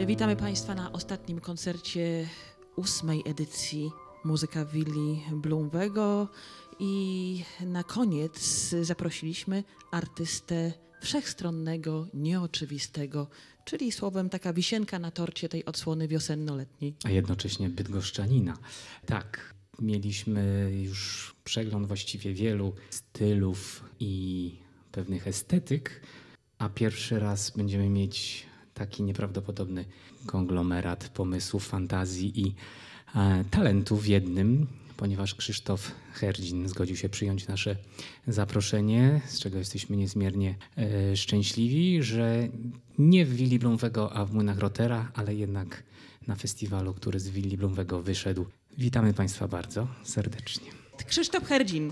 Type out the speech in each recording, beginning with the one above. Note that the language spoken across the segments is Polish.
Witamy Państwa na ostatnim koncercie 8. edycji Muzyka Willi Blumwego i na koniec zaprosiliśmy artystę wszechstronnego, nieoczywistego, czyli słowem taka wisienka na torcie tej odsłony wiosenno-letniej. A jednocześnie bydgoszczanina. Tak, mieliśmy już przegląd właściwie wielu stylów i pewnych estetyk, a pierwszy raz będziemy mieć taki nieprawdopodobny konglomerat pomysłów, fantazji i talentu w jednym, ponieważ Krzysztof Herdzin zgodził się przyjąć nasze zaproszenie, z czego jesteśmy niezmiernie szczęśliwi, że nie w Willi Blumwego, a w Młynach Rotera, ale jednak na festiwalu, który z Willi Blumwego wyszedł. Witamy Państwa bardzo serdecznie. Krzysztof Herdzin.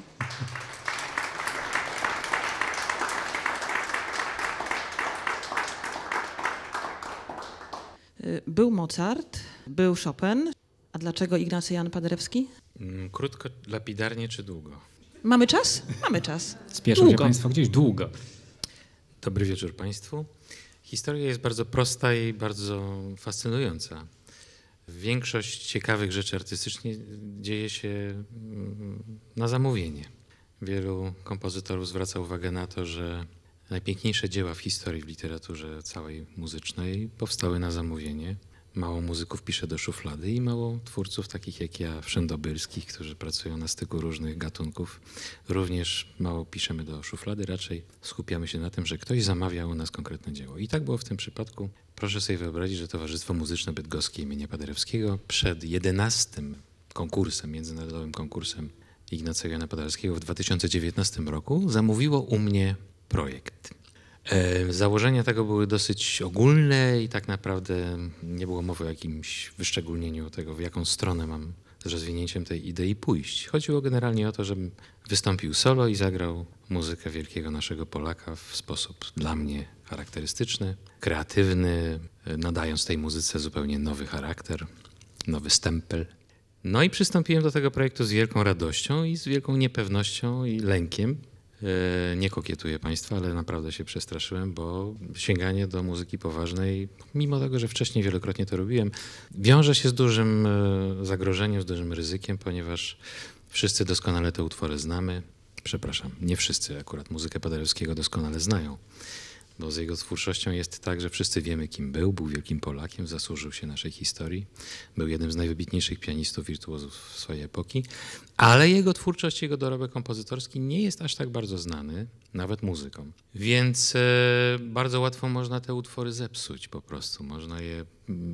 Był Mozart, był Chopin. A dlaczego Ignacy Jan Paderewski? Krótko, lapidarnie czy długo? Mamy czas? Mamy czas. Spieszą się Państwo gdzieś długo. Dobry wieczór Państwu. Historia jest bardzo prosta i bardzo fascynująca. Większość ciekawych rzeczy artystycznie dzieje się na zamówienie. Wielu kompozytorów zwraca uwagę na to, że najpiękniejsze dzieła w historii, w literaturze całej muzycznej powstały na zamówienie. Mało muzyków pisze do szuflady i mało twórców takich jak ja, wszędobylskich, którzy pracują na styku różnych gatunków. Również mało piszemy do szuflady, raczej skupiamy się na tym, że ktoś zamawiał u nas konkretne dzieło. I tak było w tym przypadku. Proszę sobie wyobrazić, że Towarzystwo Muzyczne Bydgoskie im. Paderewskiego przed 11. konkursem, międzynarodowym konkursem Ignacego Jana Paderewskiego w 2019 roku zamówiło u mnie projekt. Założenia tego były dosyć ogólne i tak naprawdę nie było mowy o jakimś wyszczególnieniu tego, w jaką stronę mam z rozwinięciem tej idei pójść. Chodziło generalnie o to, żebym wystąpił solo i zagrał muzykę wielkiego naszego Polaka w sposób dla mnie charakterystyczny, kreatywny, nadając tej muzyce zupełnie nowy charakter, nowy stempel. No i przystąpiłem do tego projektu z wielką radością i z wielką niepewnością i lękiem. Nie kokietuję Państwa, ale naprawdę się przestraszyłem, bo sięganie do muzyki poważnej, mimo tego, że wcześniej wielokrotnie to robiłem, wiąże się z dużym zagrożeniem, z dużym ryzykiem, ponieważ wszyscy doskonale te utwory znamy. Przepraszam, nie wszyscy akurat muzykę Paderewskiego doskonale znają, bo z jego twórczością jest tak, że wszyscy wiemy, kim był wielkim Polakiem, zasłużył się naszej historii, był jednym z najwybitniejszych pianistów, wirtuozów swojej epoki, ale jego twórczość, jego dorobek kompozytorski nie jest aż tak bardzo znany, nawet muzykom. Więc bardzo łatwo można te utwory zepsuć po prostu. Można je,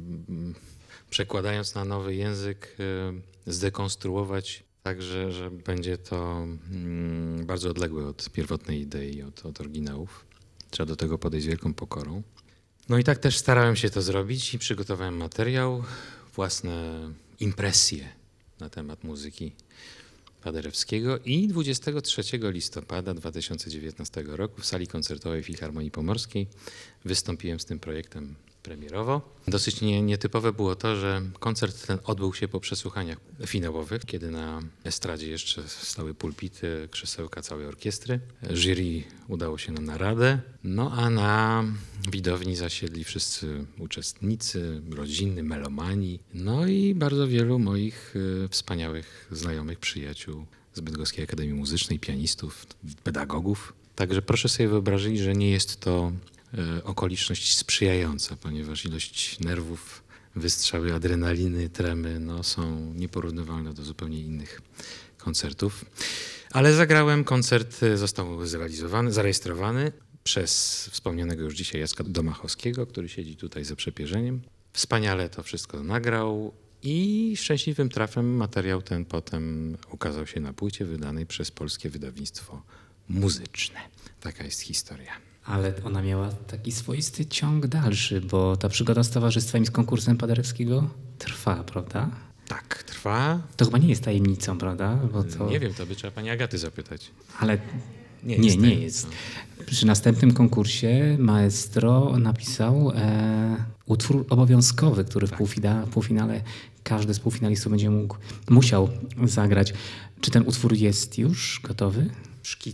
przekładając na nowy język, zdekonstruować tak, że będzie to bardzo odległe od pierwotnej idei, od oryginałów. Trzeba do tego podejść z wielką pokorą. No i tak też starałem się to zrobić i przygotowałem materiał, własne impresje na temat muzyki Paderewskiego i 23 listopada 2019 roku w sali koncertowej Filharmonii Pomorskiej wystąpiłem z tym projektem premierowo. Dosyć nietypowe było to, że koncert ten odbył się po przesłuchaniach finałowych, kiedy na estradzie jeszcze stały pulpity, krzesełka całej orkiestry. Jury udało się nam na radę, no a na widowni zasiedli wszyscy uczestnicy, rodziny, melomani, no i bardzo wielu moich wspaniałych znajomych, przyjaciół z Bydgoskiej Akademii Muzycznej, pianistów, pedagogów. Także proszę sobie wyobrazić, że nie jest to okoliczność sprzyjająca, ponieważ ilość nerwów, wystrzały adrenaliny, tremy są nieporównywalne do zupełnie innych koncertów. Ale zagrałem, koncert został zarejestrowany przez wspomnianego już dzisiaj Jacka Domachowskiego, który siedzi tutaj za przepierzeniem. Wspaniale to wszystko nagrał i szczęśliwym trafem materiał ten potem ukazał się na płycie wydanej przez Polskie Wydawnictwo Muzyczne. Taka jest historia. Ale ona miała taki swoisty ciąg dalszy, bo ta przygoda z towarzystwem i z konkursem Paderewskiego trwa, prawda? Tak, trwa. To chyba nie jest tajemnicą, prawda? Bo to... Nie wiem, to by trzeba pani Agaty zapytać. Ale nie jest. Przy następnym konkursie maestro napisał utwór obowiązkowy, który w półfinale każdy z półfinalistów musiał zagrać. Czy ten utwór jest już gotowy? W szkicach.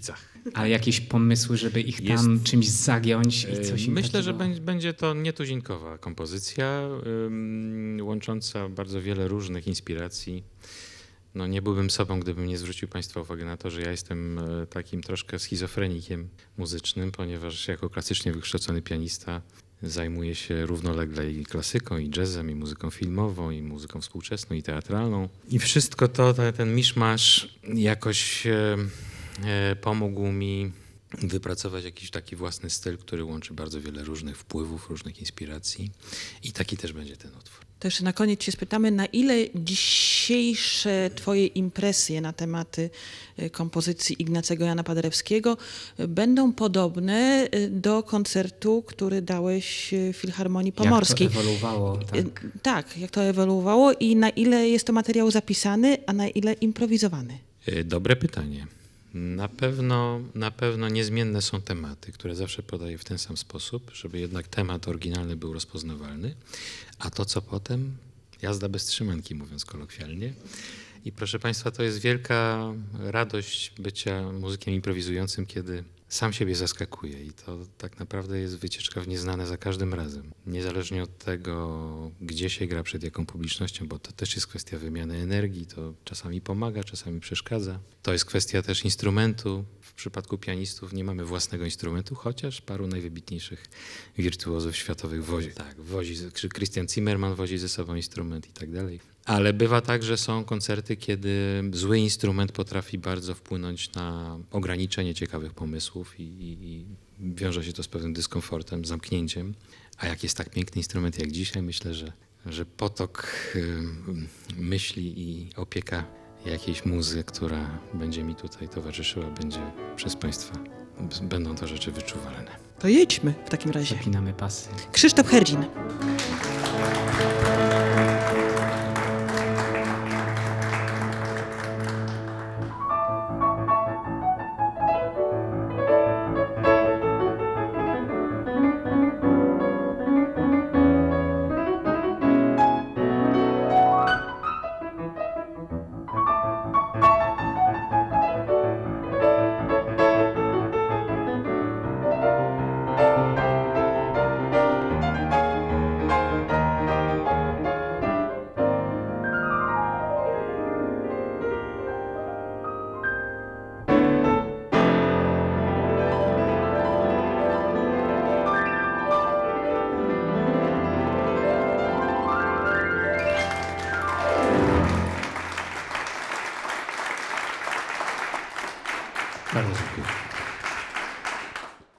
Ale jakieś pomysły, żeby ich tam czymś zagiąć i coś im Myślę, że takiego... będzie to nietuzinkowa kompozycja, łącząca bardzo wiele różnych inspiracji. No, nie byłbym sobą, gdybym nie zwrócił Państwa uwagi na to, że ja jestem takim troszkę schizofrenikiem muzycznym, ponieważ jako klasycznie wykształcony pianista zajmuję się równolegle i klasyką, i jazzem, i muzyką filmową, i muzyką współczesną, i teatralną. I wszystko to, ten miszmasz jakoś pomógł mi wypracować jakiś taki własny styl, który łączy bardzo wiele różnych wpływów, różnych inspiracji. I taki też będzie ten utwór. To jeszcze na koniec się spytamy, na ile dzisiejsze twoje impresje na tematy kompozycji Ignacego Jana Paderewskiego będą podobne do koncertu, który dałeś w Filharmonii Pomorskiej. Jak to ewoluowało, tak. Tak, jak to ewoluowało i na ile jest to materiał zapisany, a na ile improwizowany? Dobre pytanie. Na pewno niezmienne są tematy, które zawsze podaję w ten sam sposób, żeby jednak temat oryginalny był rozpoznawalny, a to co potem, jazda bez trzymanki, mówiąc kolokwialnie. I proszę Państwa, to jest wielka radość bycia muzykiem improwizującym, kiedy sam siebie zaskakuje i to tak naprawdę jest wycieczka w nieznane za każdym razem. Niezależnie od tego, gdzie się gra, przed jaką publicznością, bo to też jest kwestia wymiany energii, to czasami pomaga, czasami przeszkadza. To jest kwestia też instrumentu. W przypadku pianistów nie mamy własnego instrumentu, chociaż paru najwybitniejszych wirtuozów światowych wozi. Tak, Christian Zimmermann wozi ze sobą instrument i tak dalej. Ale bywa tak, że są koncerty, kiedy zły instrument potrafi bardzo wpłynąć na ograniczenie ciekawych pomysłów i wiąże się to z pewnym dyskomfortem, zamknięciem. A jak jest tak piękny instrument jak dzisiaj, myślę, że potok myśli i opieka jakiejś muzy, która będzie mi tutaj towarzyszyła, będzie przez Państwa, będą to rzeczy wyczuwalne. To jedźmy w takim razie. Zapinamy pasy. Krzysztof Herdzin.